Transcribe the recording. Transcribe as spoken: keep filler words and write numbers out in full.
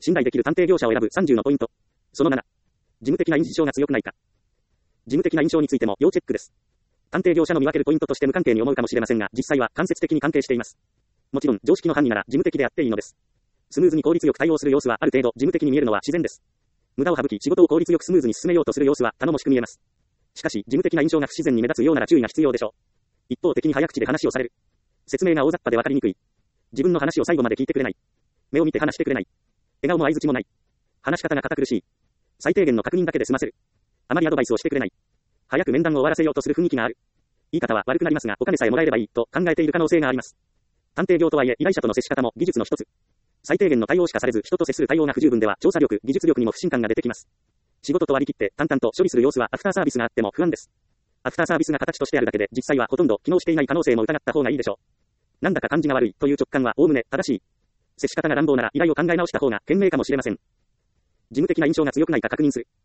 信頼できる探偵業者を選ぶさんじゅうのポイント。そのなな。事務的な印象が強くないか。事務的な印象についても要チェックです。探偵業者の見分けるポイントとして無関係に思うかもしれませんが、実際は間接的に関係しています。もちろん、常識の範囲なら事務的であっていいのです。スムーズに効率よく対応する様子はある程度事務的に見えるのは自然です。無駄を省き、仕事を効率よくスムーズに進めようとする様子は頼もしく見えます。しかし、事務的な印象が不自然に目立つようなら注意が必要でしょう。一方的に早口で話をされる。説明が大雑把で分かりにくい。自分の話を最後まで聞いてくれない。目を見て話してくれない。笑顔も相槌もない。話し方が堅苦しい。最低限の確認だけで済ませる。あまりアドバイスをしてくれない。早く面談を終わらせようとする雰囲気がある。言い方は悪くなりますが、お金さえもらえればいいと考えている可能性があります。探偵業とはいえ、依頼者との接し方も技術の一つ。最低限の対応しかされず、人と接する対応が不十分では、調査力、技術力にも不信感が出てきます。仕事と割り切って淡々と処理する様子はアフターサービスがあっても不安です。アフターサービスが形としてあるだけで、実際はほとんど機能していない可能性も疑った方がいいでしょう。なんだか感じが悪いという直感はおおむね正しい。接し方が乱暴なら依頼を考え直した方が賢明かもしれません。事務的な印象が強くないか確認する。